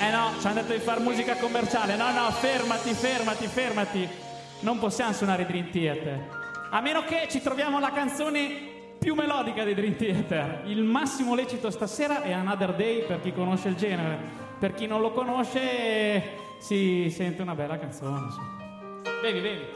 Eh no, ci hanno detto di fare musica commerciale. No, no, fermati. Non possiamo suonare i Dream Theater. A meno che ci troviamo la canzone più melodica dei Dream Theater. Il massimo lecito stasera è Another Day, per chi conosce il genere. Per chi non lo conosce si sente una bella canzone. Bevi.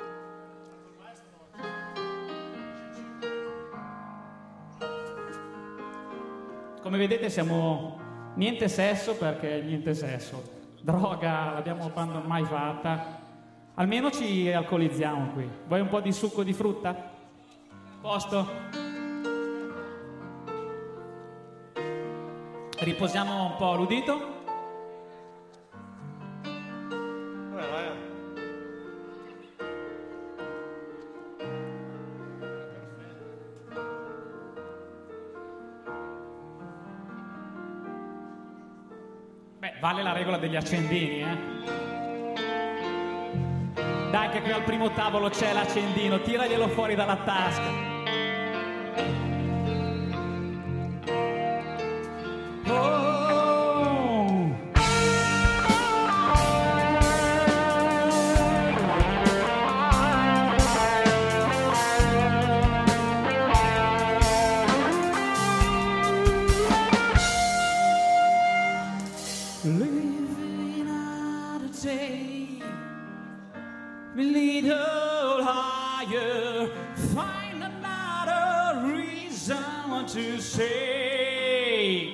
Come vedete siamo niente sesso, perché niente sesso. Droga l'abbiamo mai fatta. Almeno ci alcolizziamo qui. Vuoi un po' di succo di frutta? Posto? Riposiamo un po' l'udito. Beh, vale la regola degli accendini, Dai che qui al primo tavolo c'è l'accendino, tiraglielo fuori dalla tasca. Living out a day, a little higher, find another reason to say.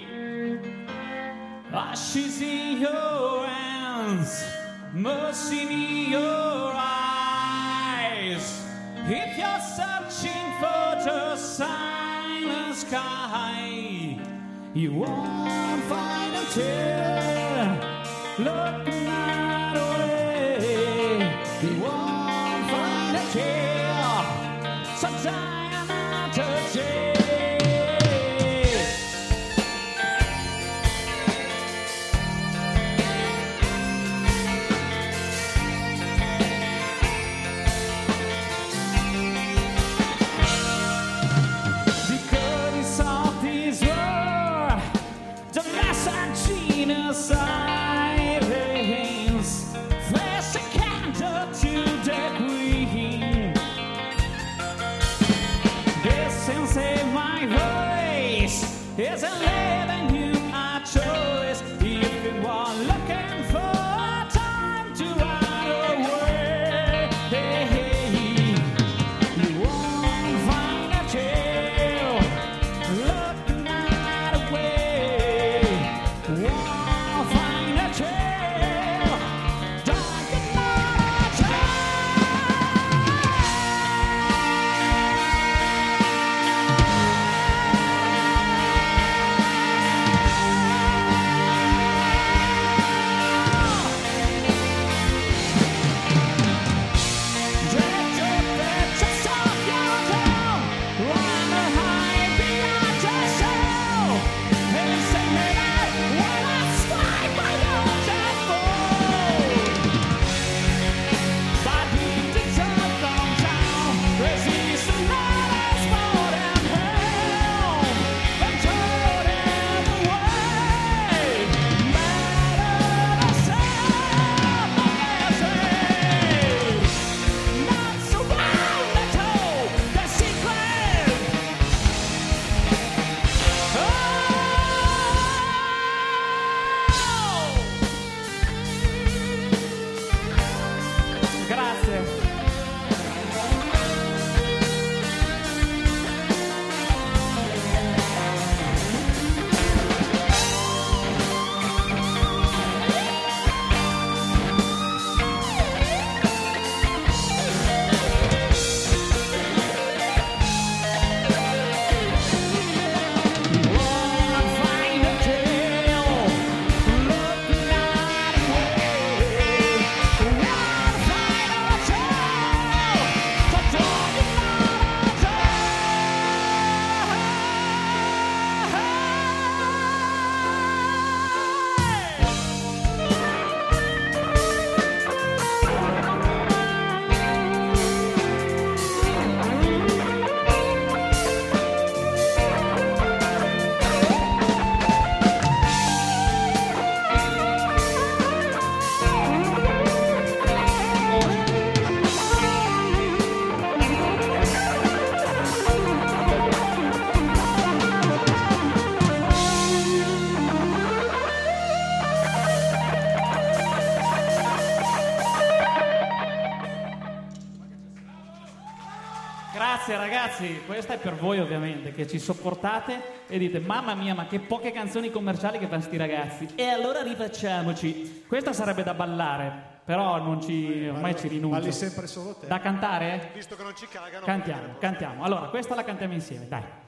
Ashes in your hands, mercy in your eyes. If you're searching for the silent sky, you won't find a tear. Look another way, you won't find a tear. So die another day. Because of this war, the message silence, flash a candle to the queen. This inside my voice is a living you a choice. If you are looking for a time to run away, you won't find a jail. Look another way. Won't find a trail. Dark another trail. Grazie ragazzi, questa è per voi ovviamente, che ci sopportate e dite mamma mia, ma che poche canzoni commerciali che fanno sti ragazzi. E allora rifacciamoci. Questa sarebbe da ballare, però non ci, ormai ci rinuncio. Balli sempre solo te. Da cantare? Visto che non ci cagano. Cantiamo. Allora, questa la cantiamo insieme, dai.